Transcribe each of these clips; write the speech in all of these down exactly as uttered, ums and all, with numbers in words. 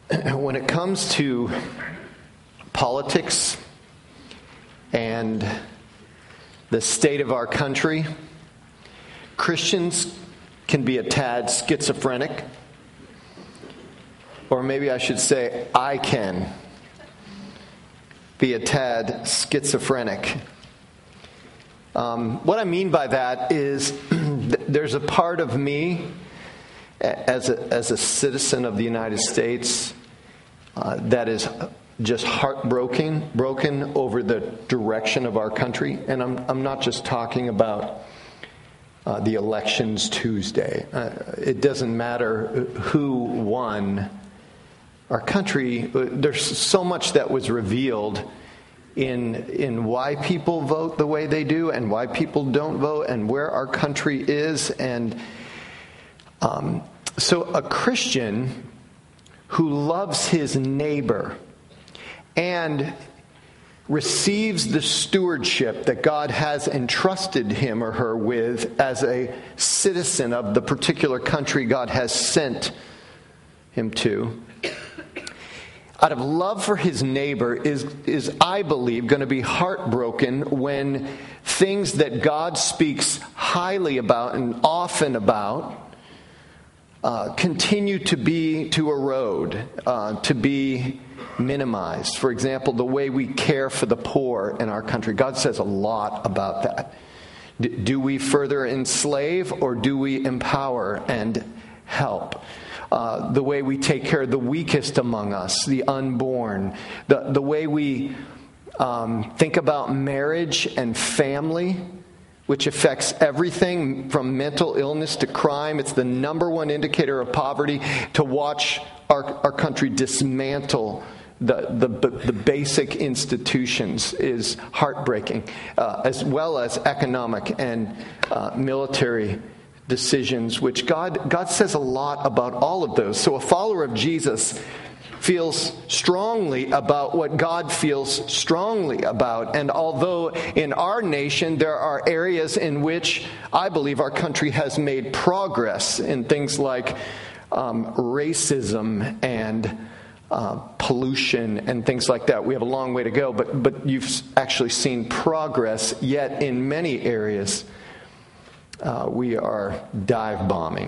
when it comes to politics and the state of our country, Christians can be a tad schizophrenic. Or maybe I should say, I can be a tad schizophrenic. Um, what I mean by that is there's a part of me as a, as a citizen of the United States uh, that is just heartbroken broken over the direction of our country. And I'm, I'm not just talking about uh, the elections Tuesday. Uh, it doesn't matter who won. Our country, there's so much that was revealed in in why people vote the way they do and why people don't vote and where our country is. And um, so a Christian who loves his neighbor and receives the stewardship that God has entrusted him or her with as a citizen of the particular country God has sent him to, out of love for his neighbor, is, is I believe, going to be heartbroken when things that God speaks highly about and often about uh, continue to be, to erode, uh, to be minimized. For example, the way we care for the poor in our country. God says a lot about that. D- do we further enslave or do we empower and help? Uh, the way we take care of the weakest among us, the unborn, the, the way we um, think about marriage and family, which affects everything from mental illness to crime. It's the number one indicator of poverty. To watch our, our country dismantle the, the, the basic institutions is heartbreaking, uh, as well as economic and uh, military decisions, which God God says a lot about all of those. So a follower of Jesus feels strongly about what God feels strongly about. And although in our nation there are areas in which I believe our country has made progress in things like um, racism and uh, pollution and things like that, we have a long way to go. But but you've actually seen progress, yet in many areas Uh, we are dive bombing.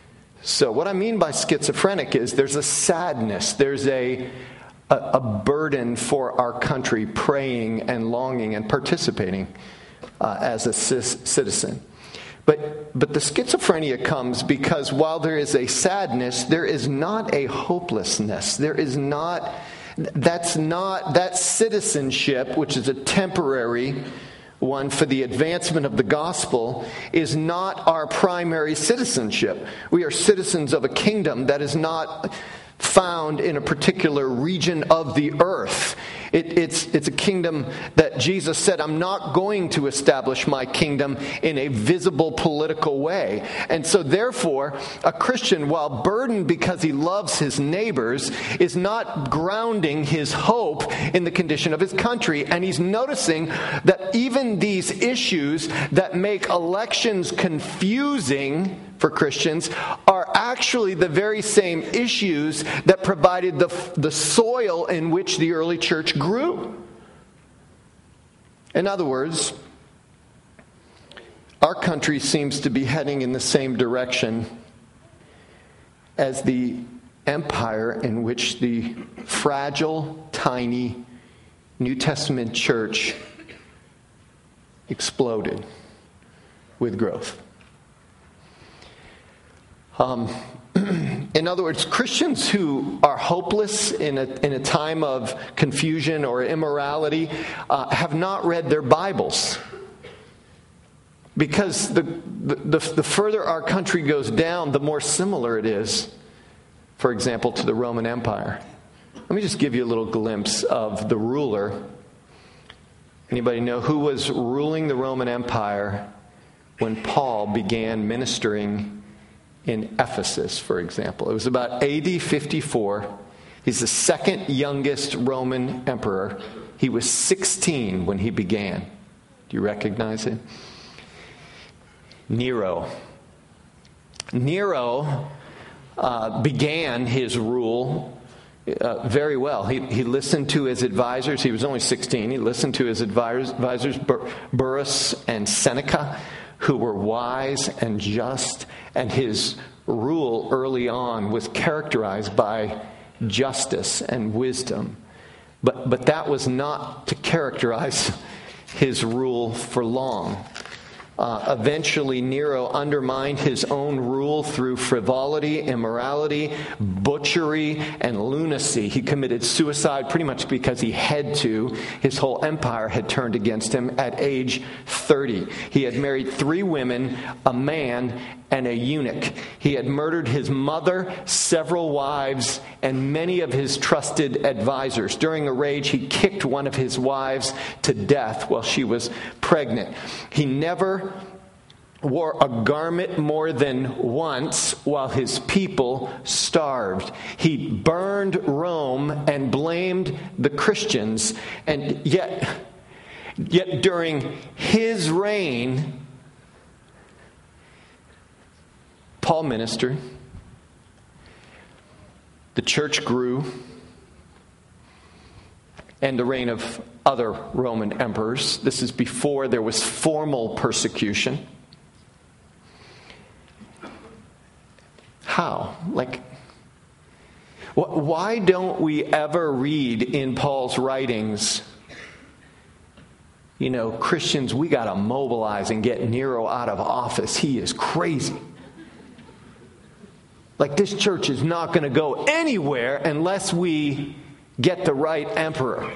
So what I mean by schizophrenic is there's a sadness, there's a, a, a burden for our country, praying and longing and participating uh, as a c- citizen. But but the schizophrenia comes because while there is a sadness, there is not a hopelessness. There is not, that's not, that citizenship, which is a temporary one for the advancement of the gospel, is not our primary citizenship. We are citizens of a kingdom that is not found in a particular region of the earth. It, it's, it's a kingdom that Jesus said, I'm not going to establish my kingdom in a visible political way. And so therefore, a Christian, while burdened because he loves his neighbors, is not grounding his hope in the condition of his country. And he's noticing that even these issues that make elections confusing for Christians are actually the very same issues that provided the, the soil in which the early church grew. In other words, our country seems to be heading in the same direction as the empire in which the fragile, tiny New Testament church exploded with growth. Um, in other words, Christians who are hopeless in a, in a time of confusion or immorality uh, have not read their Bibles. Because the, the, the further our country goes down, the more similar it is, for example, to the Roman Empire. Let me just give you a little glimpse of the ruler. Anybody know who was ruling the Roman Empire when Paul began ministering in Ephesus, for example? It was about A D fifty-four. He's the second youngest Roman emperor. He was sixteen when he began. Do you recognize him? Nero. Nero uh, began his rule uh, very well. He, he listened to his advisors. He was only sixteen. He listened to his advisors, advisors Bur- Burrus and Seneca, who were wise and just, and his rule early on was characterized by justice and wisdom. But, but that was not to characterize his rule for long. Uh, eventually, Nero undermined his own rule through frivolity, immorality, butchery, and lunacy. He committed suicide pretty much because he had to. His whole empire had turned against him at age thirty. He had married three women, a man, and a eunuch. He had murdered his mother, several wives, and many of his trusted advisors. During a rage, he kicked one of his wives to death while she was pregnant. He never wore a garment more than once while his people starved. He burned Rome and blamed the Christians. And yet, yet during his reign, Paul ministered. The church grew. And the reign of other Roman emperors. This is before there was formal persecution. How? Like, wh- why don't we ever read in Paul's writings, you know, Christians, we got to mobilize and get Nero out of office. He is crazy. Like, this church is not going to go anywhere unless we get the right emperor.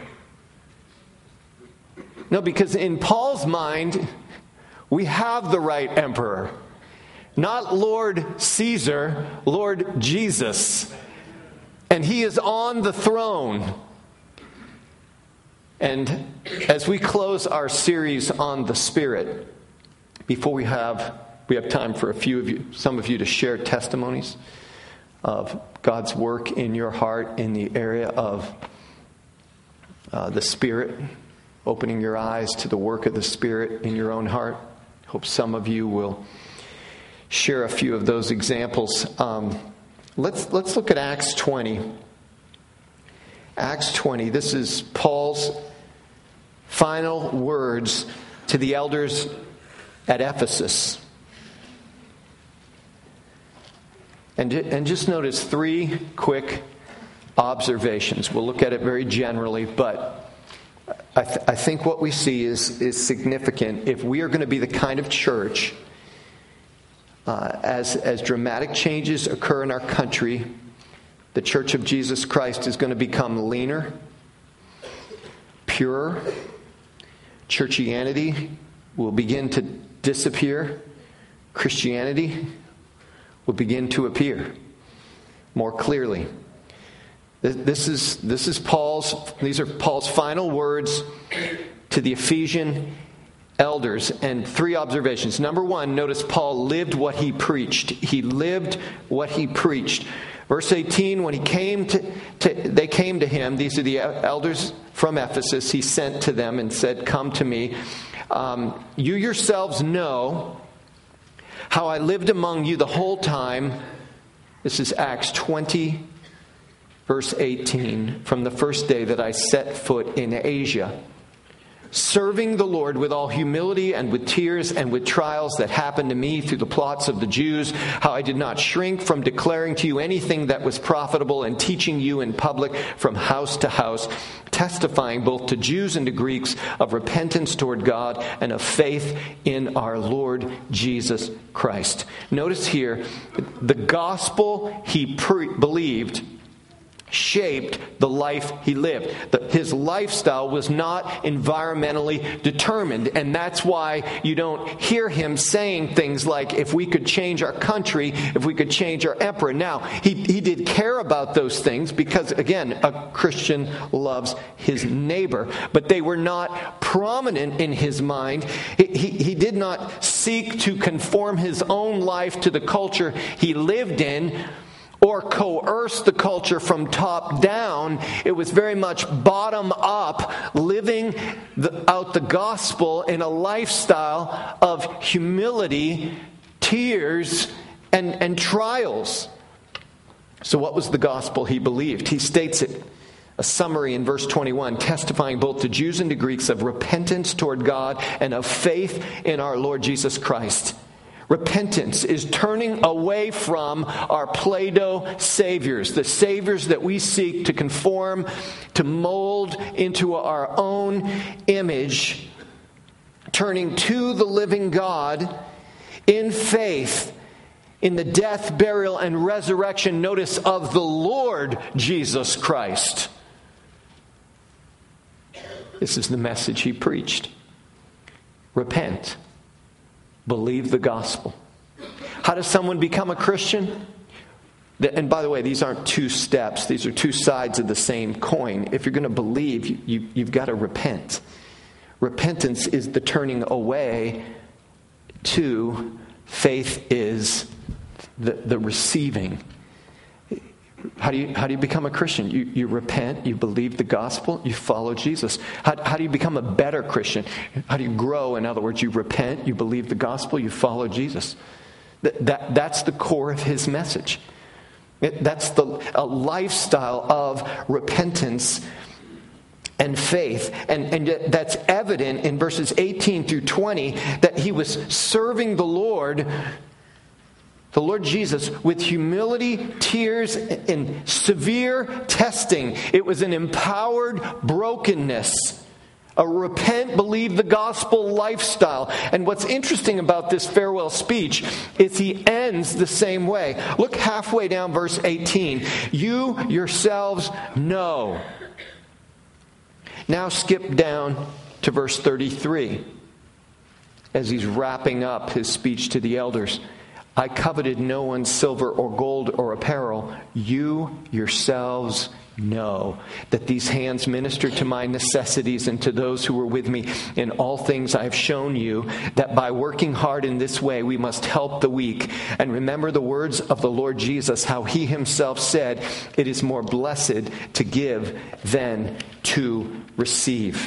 No, because in Paul's mind, we have the right emperor. Not Lord Caesar, Lord Jesus. And he is on the throne. And as we close our series on the Spirit, before we have we have time for a few of you, some of you to share testimonies of God's work in your heart in the area of uh, the Spirit, opening your eyes to the work of the Spirit in your own heart. Hope some of you will share a few of those examples. Um, let's let's look at Acts twenty. Acts twenty. This is Paul's final words to the elders at Ephesus. And, and just notice three quick observations. We'll look at it very generally, but I, th- I think what we see is, is significant. If we are going to be the kind of church, uh, as, as dramatic changes occur in our country, the Church of Jesus Christ is going to become leaner, purer. Churchianity will begin to disappear. Christianity will begin to appear more clearly. This is this is Paul's these are Paul's final words to the Ephesian elders, and three observations. Number one, notice Paul lived what he preached. He lived what he preached. Verse eighteen, when he came to, to they came to him, these are the elders from Ephesus, he sent to them and said, "Come to me. Um, you yourselves know how I lived among you the whole time." This is Acts twenty, verse eighteen. "From the first day that I set foot in Asia, serving the Lord with all humility and with tears and with trials that happened to me through the plots of the Jews, how I did not shrink from declaring to you anything that was profitable and teaching you in public from house to house, testifying both to Jews and to Greeks of repentance toward God and of faith in our Lord Jesus Christ." Notice here, the gospel he pre- believed shaped the life he lived. The, his lifestyle was not environmentally determined, and that's why you don't hear him saying things like, if we could change our country, if we could change our emperor. Now, he, he did care about those things because, again, a Christian loves his neighbor, but they were not prominent in his mind. He, he, he did not seek to conform his own life to the culture he lived in, or coerce the culture from top down. It was very much bottom up, living the, out the gospel in a lifestyle of humility, tears, and, and trials. So what was the gospel he believed? He states it, a summary in verse twenty-one, testifying both to Jews and to Greeks of repentance toward God and of faith in our Lord Jesus Christ. Repentance is turning away from our Play-Doh saviors, the saviors that we seek to conform, to mold into our own image, turning to the living God in faith in the death, burial, and resurrection, notice, of the Lord Jesus Christ. This is the message he preached. Repent. Believe the gospel. How does someone become a Christian? And by the way, these aren't two steps. These are two sides of the same coin. If you're going to believe, you, you, you've got to repent. Repentance is the turning away to faith is the, the receiving. How do you how do you become a Christian? You you repent, you believe the gospel, you follow Jesus. How, how do you become a better Christian? How do you grow? In other words, you repent, you believe the gospel, you follow Jesus. That, that that's the core of his message. It, that's the a lifestyle of repentance and faith. And, and that's evident in verses eighteen through twenty that he was serving the Lord, the Lord Jesus, with humility, tears, and severe testing. It was an empowered brokenness. A repent, believe the gospel lifestyle. And what's interesting about this farewell speech is he ends the same way. Look halfway down verse eighteen. You yourselves know. Now skip down to verse thirty-three as he's wrapping up his speech to the elders. I coveted no one's silver or gold or apparel. You yourselves know that these hands ministered to my necessities and to those who were with me. In all things I have shown you that by working hard in this way we must help the weak. And remember the words of the Lord Jesus, how he himself said, it is more blessed to give than to receive.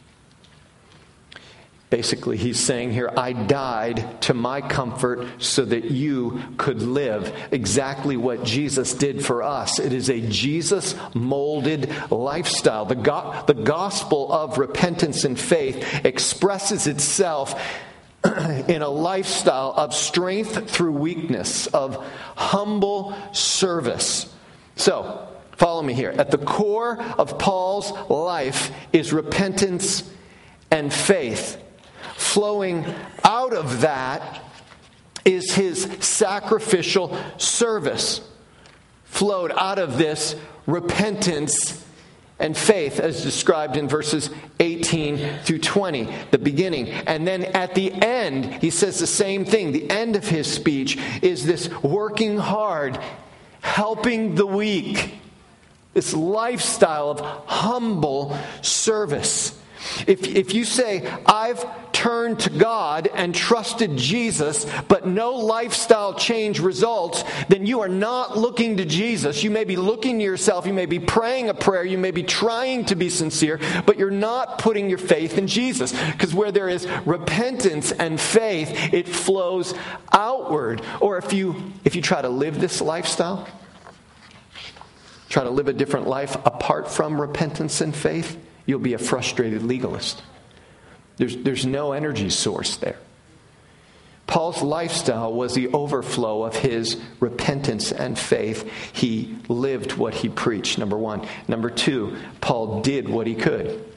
Basically, he's saying here, I died to my comfort so that you could live. Exactly what Jesus did for us. It is a Jesus-molded lifestyle. The, go- the gospel of repentance and faith expresses itself in a lifestyle of strength through weakness, of humble service. So, follow me here. At the core of Paul's life is repentance and faith. Flowing out of that is his sacrificial service. Flowed out of this repentance and faith as described in verses eighteen through twenty, the beginning. And then at the end, he says the same thing. The end of his speech is this working hard, helping the weak. This lifestyle of humble service. If, if you say, I've turned to God and trusted Jesus, but no lifestyle change results, then you are not looking to Jesus. You may be looking to yourself. You may be praying a prayer. You may be trying to be sincere, but you're not putting your faith in Jesus. Because where there is repentance and faith, it flows outward. Or if you if you try to live this lifestyle, try to live a different life apart from repentance and faith, you'll be a frustrated legalist. There's, there's no energy source there. Paul's lifestyle was the overflow of his repentance and faith. He lived what he preached, number one. Number two, Paul did what he could.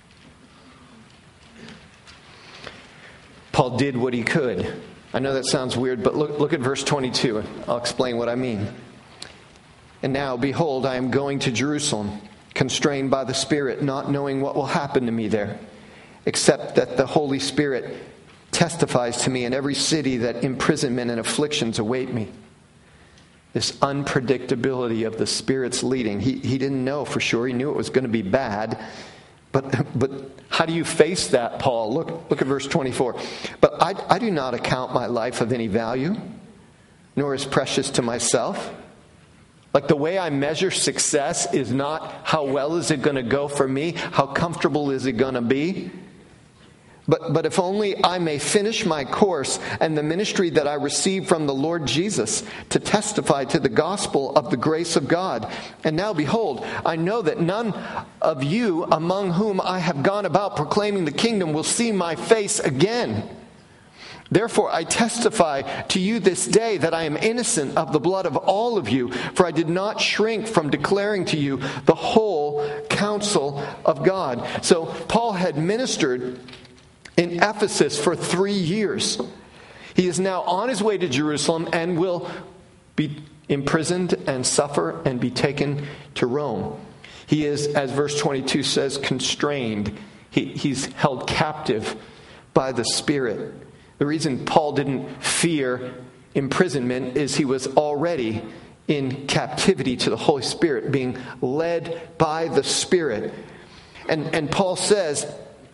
Paul did what he could. I know that sounds weird, but look, look at verse twenty-two, and I'll explain what I mean. And now, behold, I am going to Jerusalem, constrained by the Spirit, not knowing what will happen to me there, except that the Holy Spirit testifies to me in every city that imprisonment and afflictions await me. This unpredictability of the Spirit's leading. He, he didn't know for sure. He knew it was going to be bad. But, but how do you face that, Paul? Look, look at verse twenty-four. But I, I do not account my life of any value, nor as precious to myself. Like the way I measure success is not how well is it going to go for me, how comfortable is it going to be, But, but if only I may finish my course and the ministry that I received from the Lord Jesus to testify to the gospel of the grace of God. And now behold, I know that none of you among whom I have gone about proclaiming the kingdom will see my face again. Therefore I testify to you this day that I am innocent of the blood of all of you, for I did not shrink from declaring to you the whole counsel of God. So Paul had ministered in Ephesus for three years. He is now on his way to Jerusalem and will be imprisoned and suffer and be taken to Rome. He is, as verse twenty-two says, constrained. He, he's held captive by the Spirit. The reason Paul didn't fear imprisonment is he was already in captivity to the Holy Spirit, being led by the Spirit. And, and Paul says,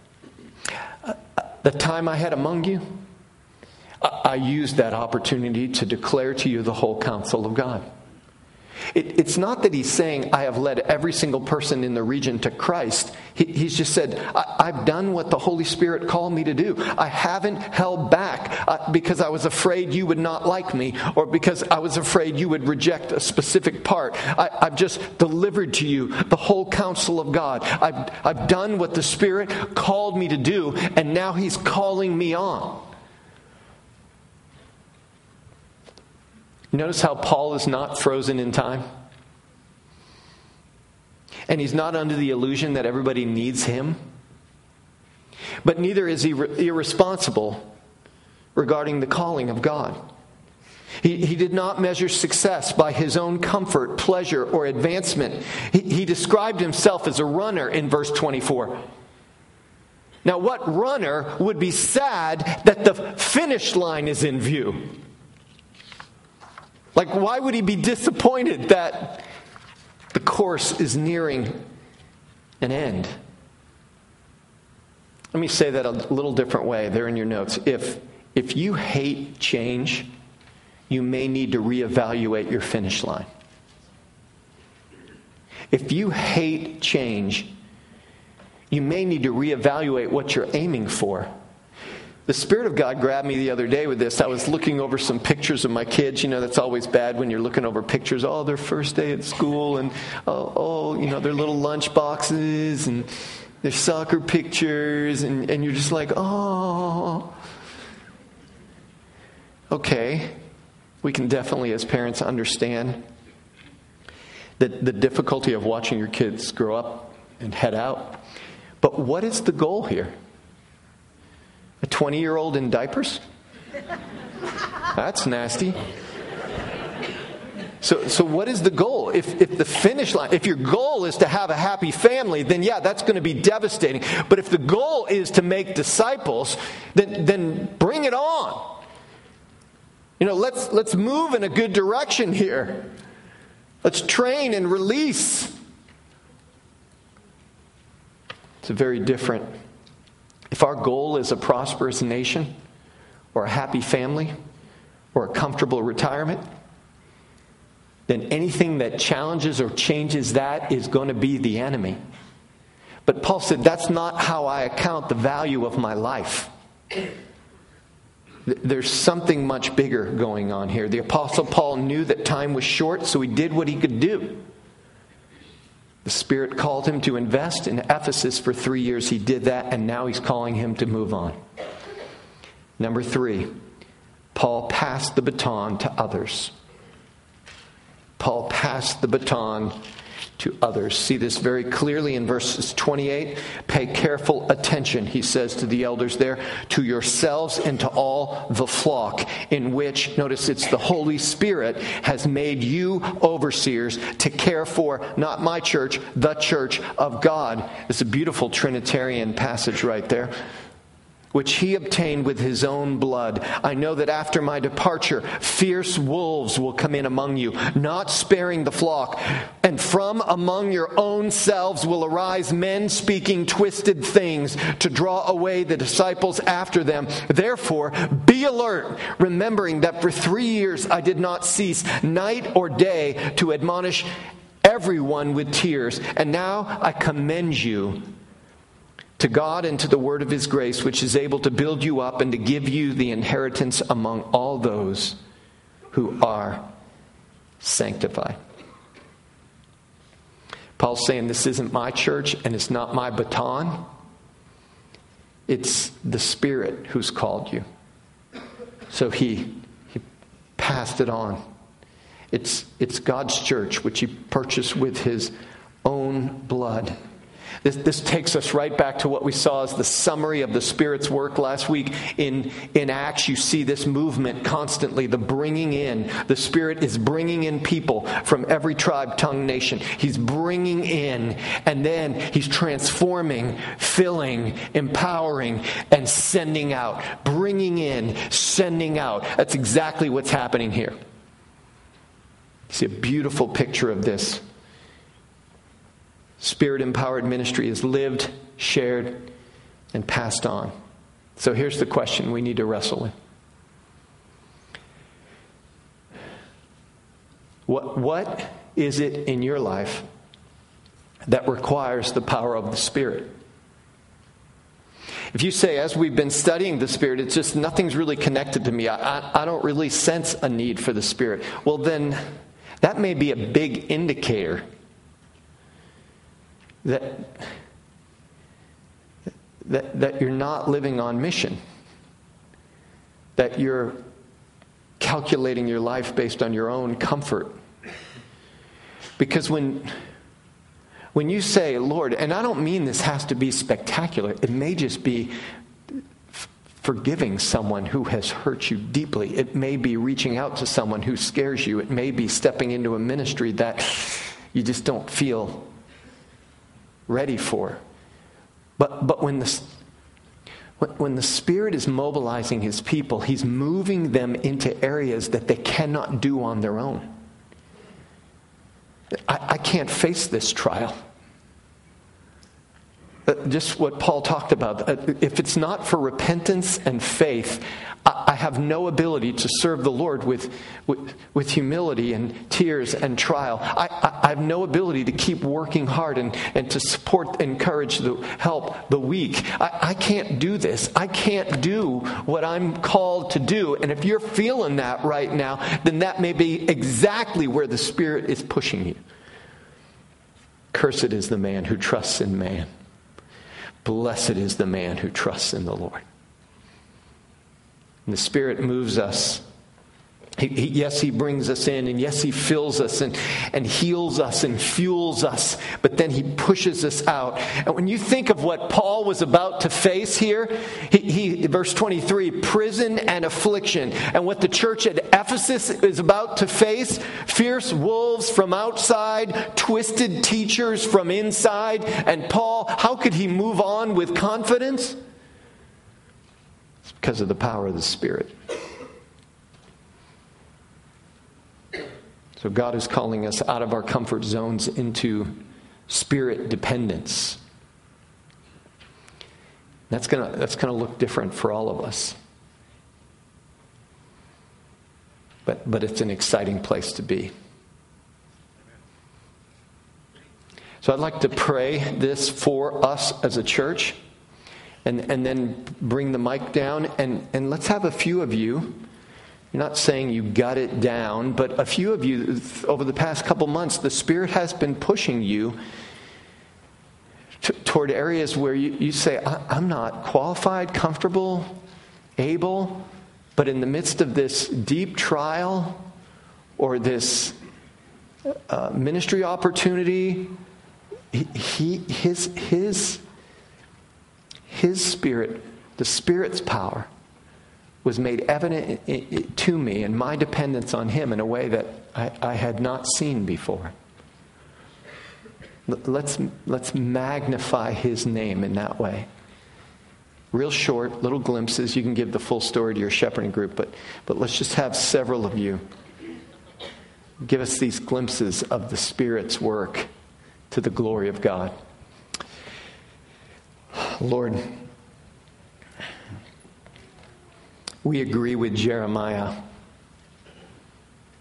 the time I had among you, I used that opportunity to declare to you the whole counsel of God. It, it's not that he's saying, I have led every single person in the region to Christ. He, he's just said, I, I've done what the Holy Spirit called me to do. I haven't held back uh, because I was afraid you would not like me, or because I was afraid you would reject a specific part. I, I've just delivered to you the whole counsel of God. I've, I've done what the Spirit called me to do, and now he's calling me on. Notice how Paul is not frozen in time. And he's not under the illusion that everybody needs him. But neither is he re- irresponsible regarding the calling of God. He, he did not measure success by his own comfort, pleasure, or advancement. He, he described himself as a runner in verse twenty-four. Now, what runner would be sad that the finish line is in view? Like, why would he be disappointed that the course is nearing an end? Let me say that a little different way. They're in your notes. If, if you hate change, you may need to reevaluate your finish line. If you hate change, you may need to reevaluate what you're aiming for. The Spirit of God grabbed me the other day with this. I was looking over some pictures of my kids. You know, that's always bad when you're looking over pictures. Oh, their first day at school, and oh, oh you know, their little lunch boxes, and their soccer pictures, and, and you're just like, oh. Okay, we can definitely, as parents, understand the, the difficulty of watching your kids grow up and head out. But what is the goal here? A twenty-year-old in diapers? That's nasty. So, so what is the goal? If, if the finish line, if your goal is to have a happy family, then yeah, that's going to be devastating. But if the goal is to make disciples, then, then bring it on. You know, let's, let's move in a good direction here. Let's train and release. It's a very different. If our goal is a prosperous nation, or a happy family, or a comfortable retirement, then anything that challenges or changes that is going to be the enemy. But Paul said, that's not how I account the value of my life. There's something much bigger going on here. The Apostle Paul knew that time was short, so he did what he could do. The Spirit called him to invest in Ephesus for three years. He did that, and now he's calling him to move on. Number three, Paul passed the baton to others. Paul passed the baton to others. See this very clearly in verses twenty-eight. Pay careful attention, he says to the elders there, to yourselves and to all the flock, in which, notice it's the Holy Spirit, has made you overseers to care for, not my church, the church of God. It's a beautiful Trinitarian passage right there. Which he obtained with his own blood. I know that after my departure, fierce wolves will come in among you, not sparing the flock. And from among your own selves will arise men speaking twisted things to draw away the disciples after them. Therefore, be alert, remembering that for three years I did not cease night or day to admonish everyone with tears. And now I commend you to God and to the word of his grace, which is able to build you up and to give you the inheritance among all those who are sanctified. Paul's saying this isn't my church and it's not my baton. It's the Spirit who's called you. So he, he passed it on. It's, it's God's church, which he purchased with his own blood. This, this takes us right back to what we saw as the summary of the Spirit's work last week. In, in Acts, you see this movement constantly, the bringing in. The Spirit is bringing in people from every tribe, tongue, nation. He's bringing in, and then he's transforming, filling, empowering, and sending out. Bringing in, sending out. That's exactly what's happening here. You see a beautiful picture of this. Spirit-empowered ministry is lived, shared, and passed on. So here's the question we need to wrestle with. What, what is it in your life that requires the power of the Spirit? If you say, as we've been studying the Spirit, it's just nothing's really connected to me. I, I, I don't really sense a need for the Spirit. Well, then that may be a big indicator That, that that you're not living on mission. That you're calculating your life based on your own comfort. Because when when you say, Lord, and I don't mean this has to be spectacular. It may just be f- forgiving someone who has hurt you deeply. It may be reaching out to someone who scares you. It may be stepping into a ministry that you just don't feel ready for. But but when the when the Spirit is mobilizing his people, he's moving them into areas that they cannot do on their own. I, I can't face this trial. Uh, just what Paul talked about. Uh, if it's not for repentance and faith, I, I have no ability to serve the Lord with, with, with humility and tears and trial. I, I, I have no ability to keep working hard and, and to support, encourage, the, help the weak. I, I can't do this. I can't do what I'm called to do. And if you're feeling that right now, then that may be exactly where the Spirit is pushing you. Cursed is the man who trusts in man. Blessed is the man who trusts in the Lord. And the Spirit moves us. He, he, yes, he brings us in, and yes, he fills us and, and heals us and fuels us, but then he pushes us out. And when you think of what Paul was about to face here, he, he verse twenty-three, prison and affliction. And what the church at Ephesus is about to face, fierce wolves from outside, twisted teachers from inside. And Paul, how could he move on with confidence? It's because of the power of the Spirit. So God is calling us out of our comfort zones into Spirit dependence. That's gonna that's gonna look different for all of us. But but it's an exciting place to be. So I'd like to pray this for us as a church, and, and then bring the mic down, and, and let's have a few of you. You're not saying you got it down, but a few of you over the past couple months, the Spirit has been pushing you t- toward areas where you, you say, I- I'm not qualified, comfortable, able, but in the midst of this deep trial or this uh, ministry opportunity, he, he his his his Spirit, the Spirit's power, was made evident to me and my dependence on him in a way that I, I had not seen before. Let's, let's magnify his name in that way. Real short, little glimpses. You can give the full story to your shepherding group, but, but let's just have several of you give us these glimpses of the Spirit's work to the glory of God. Lord, we agree with Jeremiah,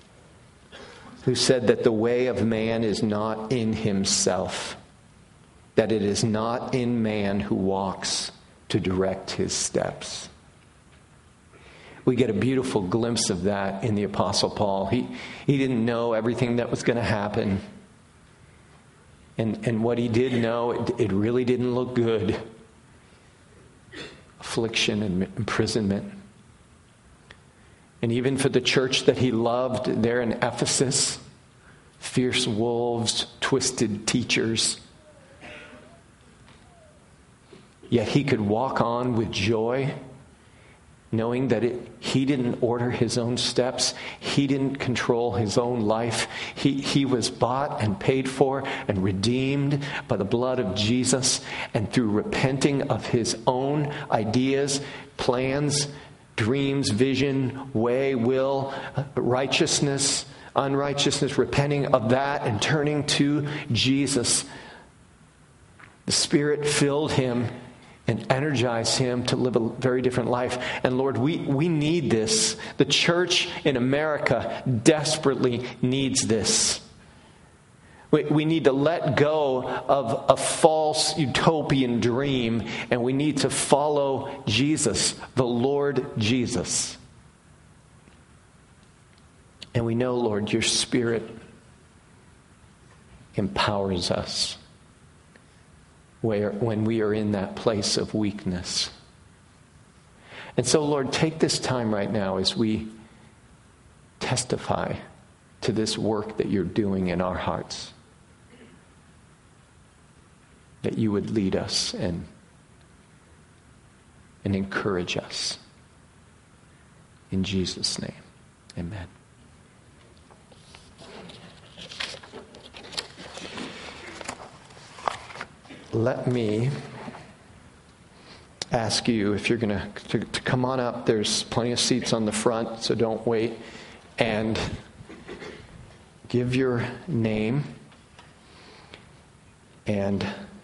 who said that the way of man is not in himself, that it is not in man who walks to direct his steps. We get a beautiful glimpse of that in the Apostle Paul. He, he didn't know everything that was going to happen. And, and what he did know, it, it really didn't look good. Affliction and imprisonment. And even for the church that he loved there in Ephesus, fierce wolves, twisted teachers. Yet he could walk on with joy, knowing that it, he didn't order his own steps. He didn't control his own life. He, he was bought and paid for and redeemed by the blood of Jesus. And through repenting of his own ideas, plans, dreams, vision, way, will, righteousness, unrighteousness, repenting of that and turning to Jesus, the Spirit filled him and energize him to live a very different life. And Lord, we, we need this. The church in America desperately needs this. We, we need to let go of a false utopian dream, and we need to follow Jesus, the Lord Jesus. And we know, Lord, your Spirit empowers us where when we are in that place of weakness. And so, Lord, take this time right now as we testify to this work that you're doing in our hearts. That you would lead us and, and encourage us. In Jesus' name, amen. Let me ask you, if you're going to to come on up, there's plenty of seats on the front, so don't wait. And give your name and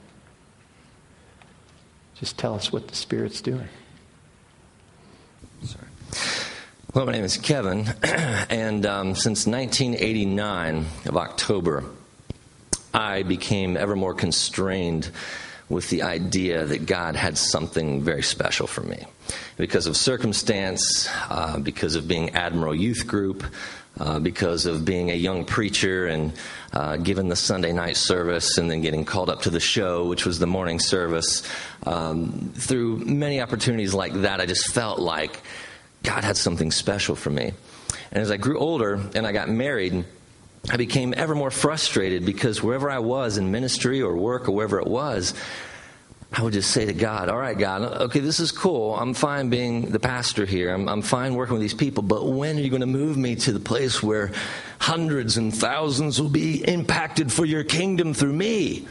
just tell us what the Spirit's doing. Sorry. Well, my name is Kevin, and um, since nineteen eighty-nine of October, I became ever more constrained with the idea that God had something very special for me. Because of circumstance, uh, because of being Admiral Youth Group, uh, because of being a young preacher and uh, given the Sunday night service and then getting called up to the show, which was the morning service. Um, through many opportunities like that, I just felt like God had something special for me. And as I grew older and I got married, I became ever more frustrated because wherever I was in ministry or work or wherever it was, I would just say to God, all right, God, okay, this is cool. I'm fine being the pastor here. I'm, I'm fine working with these people. But when are you going to move me to the place where hundreds and thousands will be impacted for your kingdom through me?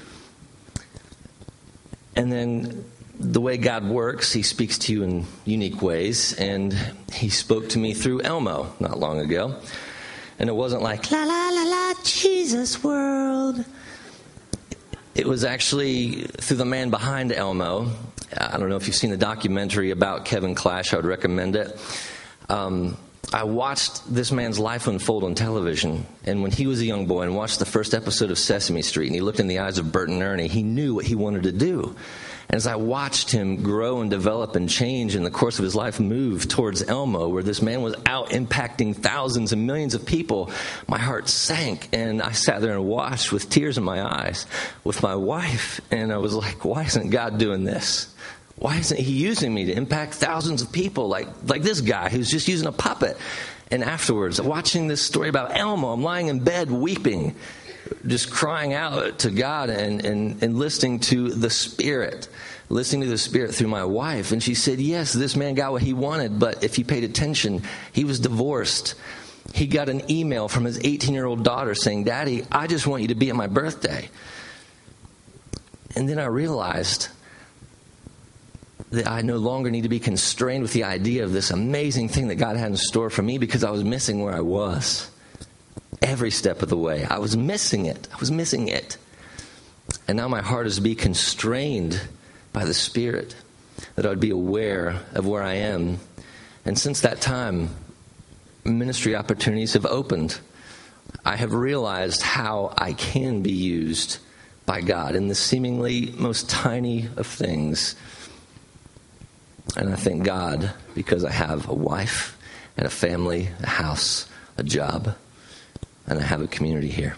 And then the way God works, he speaks to you in unique ways. And he spoke to me through Elmo not long ago. And it wasn't like, la, la, la, la, Jesus world. It was actually through the man behind Elmo. I don't know if you've seen the documentary about Kevin Clash. I would recommend it. Um, I watched this man's life unfold on television. And when he was a young boy and watched the first episode of Sesame Street, and he looked in the eyes of Bert and Ernie, he knew what he wanted to do. And as I watched him grow and develop and change in the course of his life, move towards Elmo, where this man was out impacting thousands and millions of people, my heart sank. And I sat there and watched with tears in my eyes with my wife. And I was like, why isn't God doing this? Why isn't he using me to impact thousands of people like, like this guy who's just using a puppet? And afterwards, watching this story about Elmo, I'm lying in bed weeping, just crying out to God and, and, and listening to the Spirit, listening to the Spirit through my wife. And she said, yes, this man got what he wanted, but if you paid attention, he was divorced. He got an email from his eighteen-year-old daughter saying, Daddy, I just want you to be at my birthday. And then I realized that I no longer need to be constrained with the idea of this amazing thing that God had in store for me because I was missing where I was. Every step of the way, I was missing it. I was missing it. And now my heart is to be constrained by the Spirit, that I would be aware of where I am. And since that time, ministry opportunities have opened. I have realized how I can be used by God in the seemingly most tiny of things. And I thank God because I have a wife and a family, a house, a job, and I have a community here.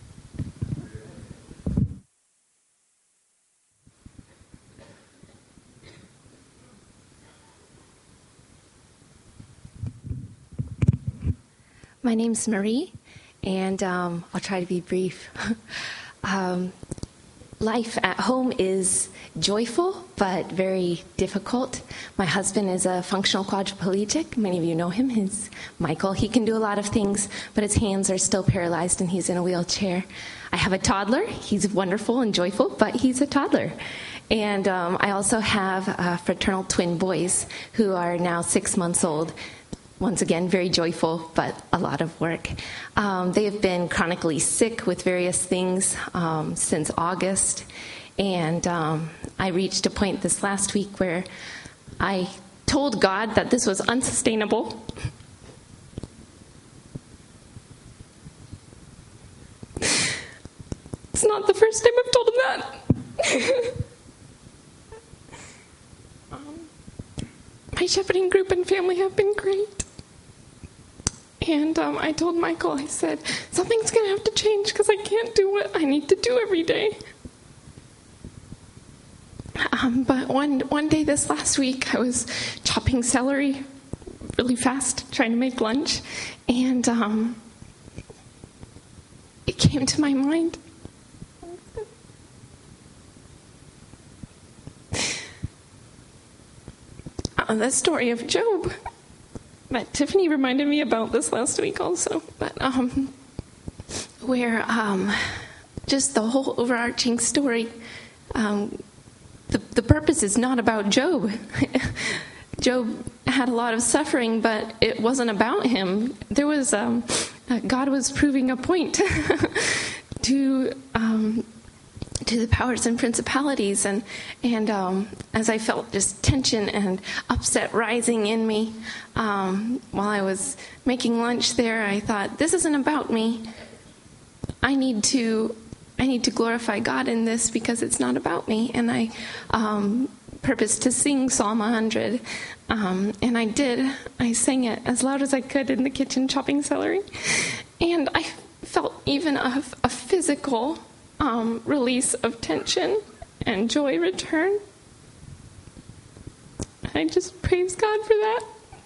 My name's Marie, and um, I'll try to be brief. um, life at home is joyful, but very difficult. My husband is a functional quadriplegic. Many of you know him. He's Michael. He can do a lot of things, but his hands are still paralyzed, and he's in a wheelchair. I have a toddler. He's wonderful and joyful, but he's a toddler. And um, I also have uh, fraternal twin boys who are now six months old. Once again, very joyful, but a lot of work. Um, they have been chronically sick with various things um, since August. And um, I reached a point this last week where I told God that this was unsustainable. It's not the first time I've told him that. um, my shepherding group and family have been great. And um, I told Michael, I said, something's going to have to change because I can't do what I need to do every day. Um, but one one day this last week, I was chopping celery really fast, trying to make lunch, and um, it came to my mind. Uh, the story of Job. That Tiffany reminded me about this last week also, but um, where um, just the whole overarching story, um, the, the purpose is not about Job. Job had a lot of suffering, but it wasn't about him. There was, um, uh, God was proving a point to um, to the powers and principalities, and and um, as I felt just tension and upset rising in me um, while I was making lunch there, I thought, this isn't about me. I need to I need to glorify God in this because it's not about me. And I um, purposed to sing Psalm one hundred, um, and I did. I sang it as loud as I could in the kitchen chopping celery, and I felt even a, a physical Um, release of tension and joy return. I just praise God for that.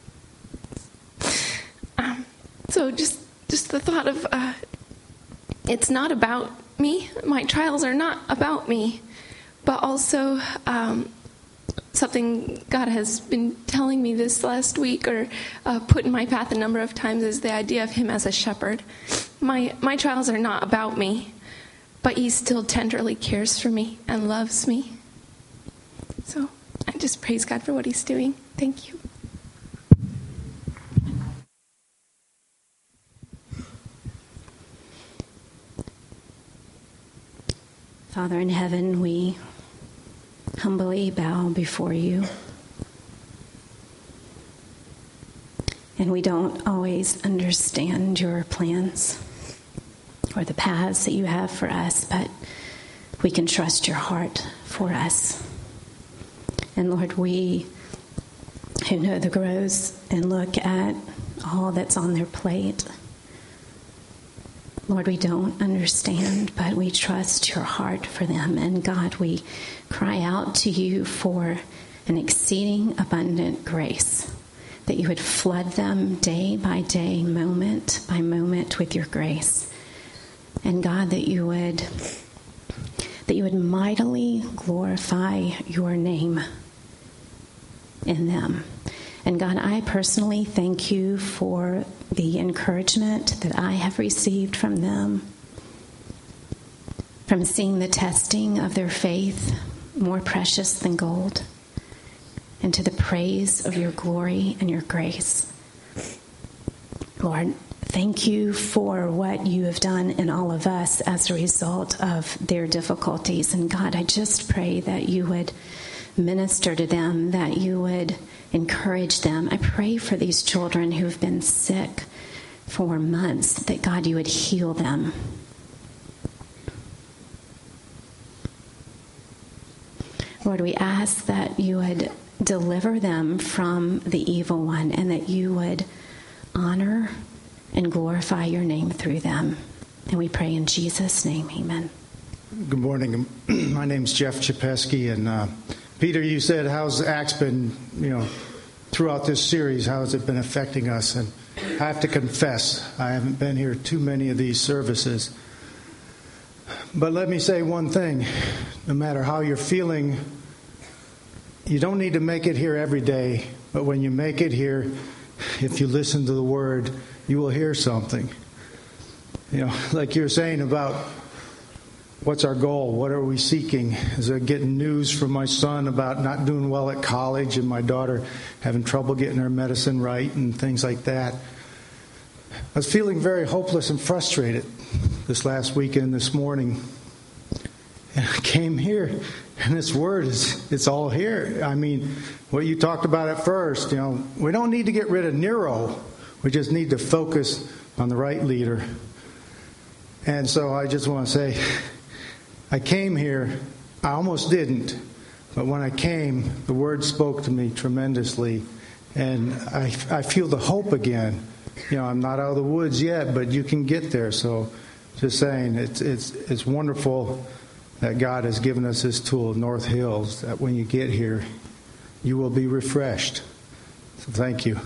Um, so just just the thought of uh, it's not about me. My trials are not about me, but also um, something God has been telling me this last week, or uh, put in my path a number of times, is the idea of Him as a shepherd. My my trials are not about me, but He still tenderly cares for me and loves me. So I just praise God for what He's doing. Thank you. Father in heaven, we humbly bow before you. And we don't always understand your plans or the paths that you have for us, but we can trust your heart for us. And Lord, we who know the grows and look at all that's on their plate, Lord, we don't understand, but we trust your heart for them. And God, we cry out to you for an exceeding abundant grace, that you would flood them day by day, moment by moment with your grace. And God, that you would that you would mightily glorify your name in them. And God, I personally thank you for the encouragement that I have received from them, from seeing the testing of their faith more precious than gold, and to the praise of your glory and your grace. Lord, thank you for what you have done in all of us as a result of their difficulties. And God, I just pray that you would minister to them, that you would encourage them. I pray for these children who've been sick for months, that God, you would heal them. Lord, we ask that you would deliver them from the evil one and that you would honor and glorify your name through them. And we pray in Jesus' name, amen. Good morning. My name's Jeff Chapesky, and uh, Peter, you said, how's Acts been, you know, throughout this series, how has it been affecting us? And I have to confess, I haven't been here too many of these services. But let me say one thing. No matter how you're feeling, you don't need to make it here every day. But when you make it here, if you listen to the Word, you will hear something. You know, like you're saying about what's our goal? What are we seeking? Is it getting news from my son about not doing well at college and my daughter having trouble getting her medicine right and things like that? I was feeling very hopeless and frustrated this last weekend, this morning. And I came here, and this word is, it's all here. I mean, what you talked about at first, you know, we don't need to get rid of Nero. We just need to focus on the right leader. And so I just want to say, I came here, I almost didn't, but when I came, the word spoke to me tremendously, and I, I feel the hope again. You know, I'm not out of the woods yet, but you can get there. So just saying, it's it's it's wonderful that God has given us this tool, North Hills, that when you get here, you will be refreshed. So thank you.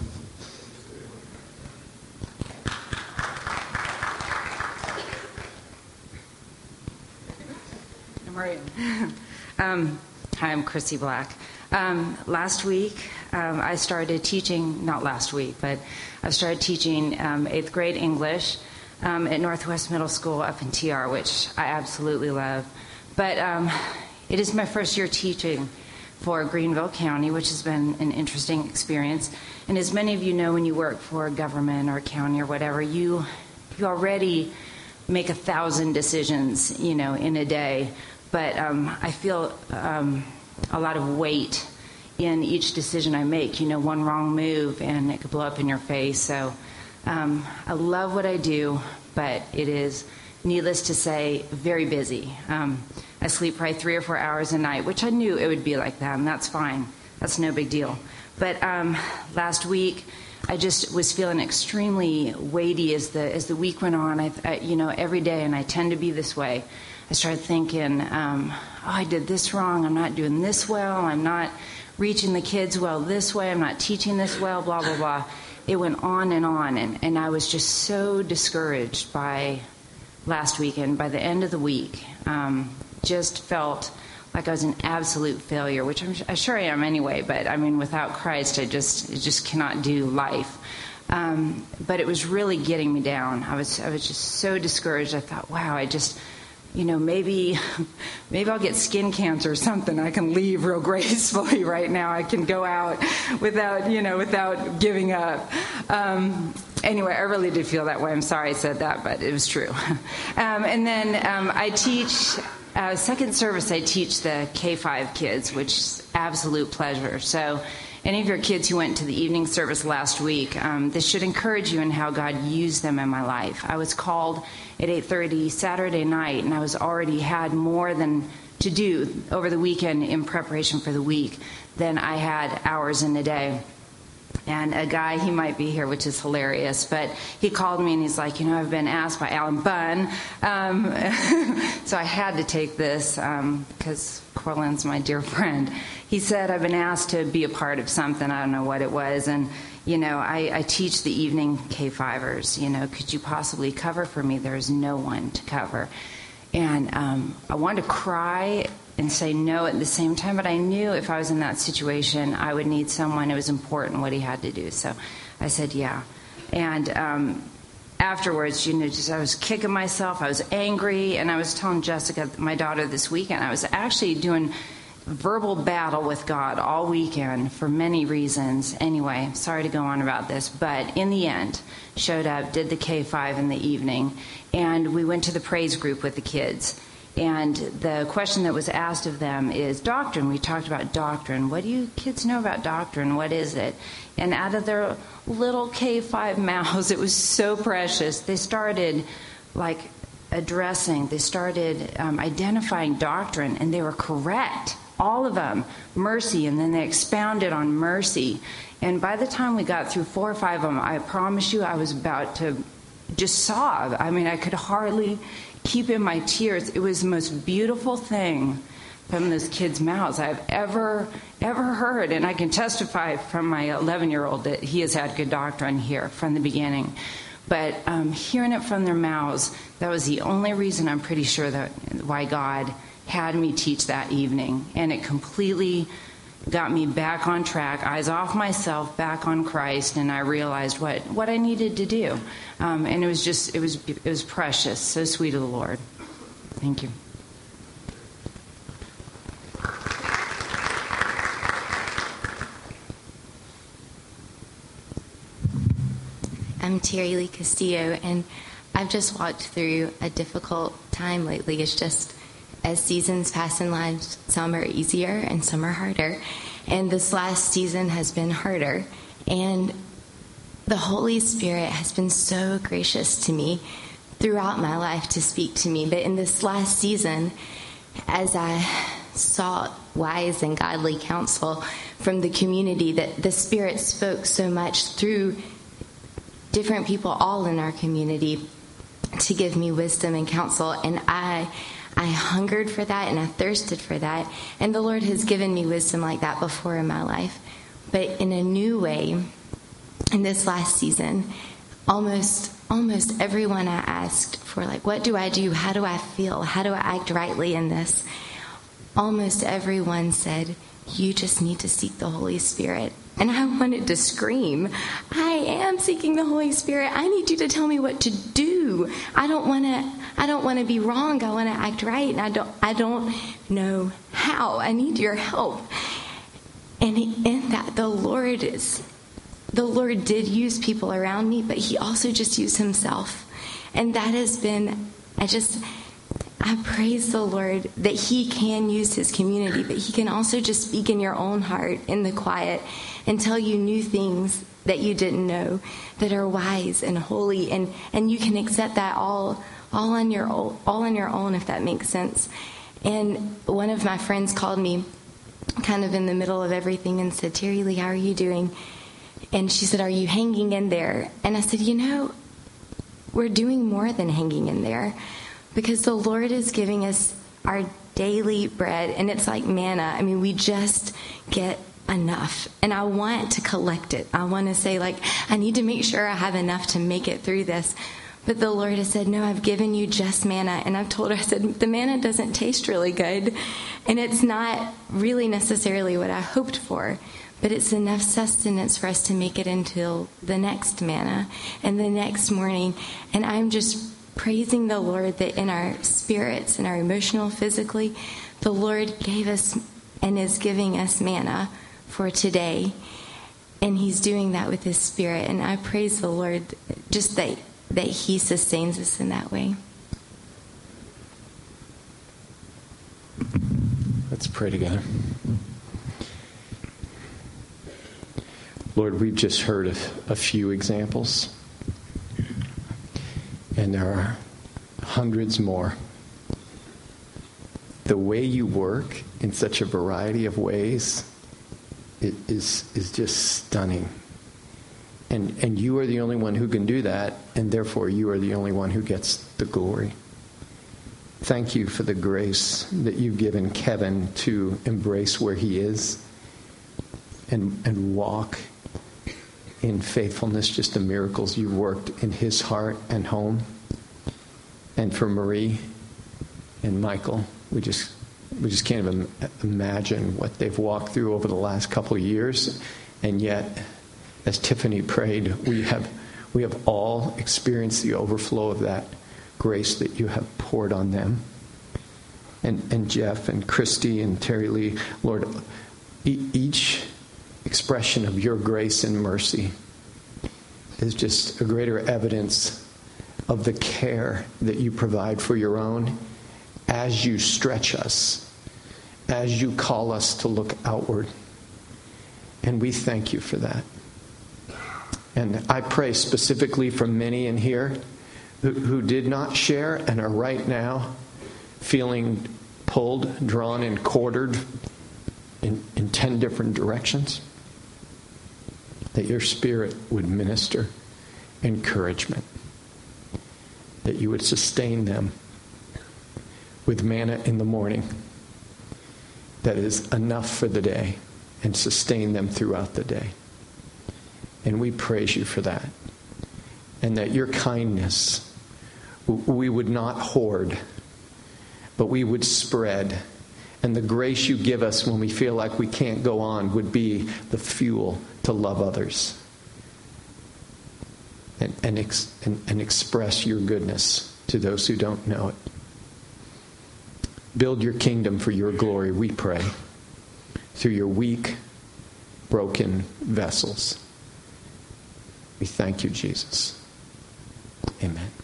Um, hi, I'm Chrissy Black. Um, last week, um, I started teaching, not last week, but I started teaching um, eighth grade English um, at Northwest Middle School up in T R, which I absolutely love. But um, it is my first year teaching for Greenville County, which has been an interesting experience. And as many of you know, when you work for a government or a county or whatever, you you already make a thousand decisions, you know, in a day. But um, I feel um, a lot of weight in each decision I make. You know, one wrong move and it could blow up in your face. So um, I love what I do, but it is, needless to say, very busy. Um, I sleep probably three or four hours a night, which I knew it would be like that, and that's fine. That's no big deal. But um, last week, I just was feeling extremely weighty as the as the week went on. I, I, you know, every day, and I tend to be this way. I started thinking, um, oh, I did this wrong. I'm not doing this well. I'm not reaching the kids well this way. I'm not teaching this well, blah, blah, blah. It went on and on, and, and I was just so discouraged by last weekend. By the end of the week, um, just felt like I was an absolute failure, which I'm, I'm sure I am anyway, but I mean, without Christ, I just I just cannot do life. Um, but it was really getting me down. I was I was just so discouraged. I thought, wow, I just... You know, maybe maybe I'll get skin cancer or something. I can leave real gracefully right now. I can go out without, you know, without giving up. Um, anyway, I really did feel that way. I'm sorry I said that, but it was true. Um, and then um, I teach, uh, second service, I teach the K five kids, which is absolute pleasure. So any of your kids who went to the evening service last week, um, this should encourage you in how God used them in my life. I was called at eight thirty Saturday night, and I was already had more than to do over the weekend in preparation for the week than I had hours in the day. And a guy, he might be here, which is hilarious, but he called me and he's like, you know, I've been asked by Alan Bunn, um, so I had to take this um, because Corlin's my dear friend. He said, I've been asked to be a part of something, I don't know what it was, and you know, I, I teach the evening K fivers. You know, could you possibly cover for me? There's no one to cover. And um, I wanted to cry and say no at the same time, but I knew if I was in that situation, I would need someone. It was important what he had to do. So I said, yeah. And um, afterwards, you know, just I was kicking myself. I was angry. And I was telling Jessica, my daughter, this weekend, I was actually doing verbal battle with God all weekend for many reasons. Anyway, sorry to go on about this, but in the end, showed up, did the K five in the evening, and we went to the praise group with the kids. And the question that was asked of them is doctrine. We talked about doctrine. What do you kids know about doctrine? What is it? And out of their little K five mouths, it was so precious. They started like addressing, they started um, identifying doctrine, and they were correct. all of them, mercy, and then they expounded on mercy. And by the time we got through four or five of them, I promise you I was about to just sob. I mean, I could hardly keep in my tears. It was the most beautiful thing from those kids' mouths I've ever, ever heard. And I can testify from my eleven-year-old that he has had good doctrine here from the beginning. But um, hearing it from their mouths, that was the only reason I'm pretty sure that why God had me teach that evening. And it completely got me back on track, eyes off myself, back on Christ, and I realized what, what I needed to do. Um, and it was just, it was, it was precious, so sweet of the Lord. Thank you. I'm Terry Lee Castillo, and I've just walked through a difficult time lately. It's just as seasons pass in life, some are easier and some are harder. And this last season has been harder. And the Holy Spirit has been so gracious to me throughout my life to speak to me. But in this last season, as I sought wise and godly counsel from the community, that the Spirit spoke so much through different people all in our community to give me wisdom and counsel. And I I hungered for that and I thirsted for that. And the Lord has given me wisdom like that before in my life. But in a new way, in this last season, almost almost everyone I asked for, like, what do I do? How do I feel? How do I act rightly in this? Almost everyone said, you just need to seek the Holy Spirit. And I wanted to scream, I am seeking the Holy Spirit. I need you to tell me what to do. I don't want to I don't want to be wrong. I want to act right. And I don't I don't know how. I need your help. And in that, the Lord is the Lord did use people around me, but he also just used himself. And that has been, I just I praise the Lord that he can use his community, but he can also just speak in your own heart in the quiet and tell you new things that you didn't know that are wise and holy, and, and you can accept that all all on your own, all on your own, if that makes sense. And one of my friends called me kind of in the middle of everything and said, Terry Lee, how are you doing? And she said, are you hanging in there? And I said, you know, we're doing more than hanging in there, because the Lord is giving us our daily bread, and it's like manna. I mean, we just get enough. And I want to collect it. I want to say, like, I need to make sure I have enough to make it through this. But the Lord has said, no, I've given you just manna. And I've told her, I said, the manna doesn't taste really good. And it's not really necessarily what I hoped for. But it's enough sustenance for us to make it until the next manna and the next morning. And I'm just praising the Lord that in our spirits, in our emotional, physically, the Lord gave us and is giving us manna for today. And he's doing that with his Spirit. And I praise the Lord just that, that he sustains us in that way. Let's pray together. Lord, we've just heard of a few examples, and there are hundreds more. The way you work in such a variety of ways it is is just stunning. And and you are the only one who can do that, and therefore you are the only one who gets the glory. Thank you for the grace that you've given Kevin to embrace where he is and and walk in faithfulness, just the miracles you worked in his heart and home. And for Marie and Michael, we just we just can't even imagine what they've walked through over the last couple of years. And yet, as Tiffany prayed, we have we have all experienced the overflow of that grace that you have poured on them. And and Jeff and Christy and Terry Lee, Lord, e- each expression of your grace and mercy is just a greater evidence of the care that you provide for your own as you stretch us, as you call us to look outward. And we thank you for that. And I pray specifically for many in here who, who did not share and are right now feeling pulled, drawn, and quartered in, in ten different directions, that your Spirit would minister encouragement, that you would sustain them with manna in the morning that is enough for the day and sustain them throughout the day. And we praise you for that. And that your kindness, we would not hoard, but we would spread. And the grace you give us when we feel like we can't go on would be the fuel to love others and, and, ex, and, and express your goodness to those who don't know it. Build your kingdom for your glory, we pray, through your weak, broken vessels. We thank you, Jesus. Amen.